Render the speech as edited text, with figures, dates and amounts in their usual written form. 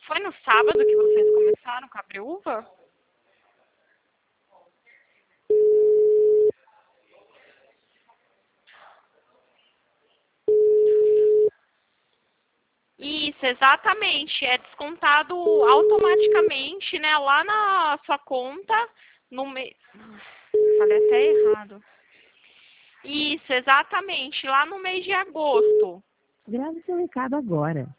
Foi no sábado que vocês começaram com a Breúva? Isso, exatamente. É descontado automaticamente, né? Lá na sua conta, no mês. Falei até errado. Isso, exatamente. Lá no mês de agosto. Grave seu recado agora.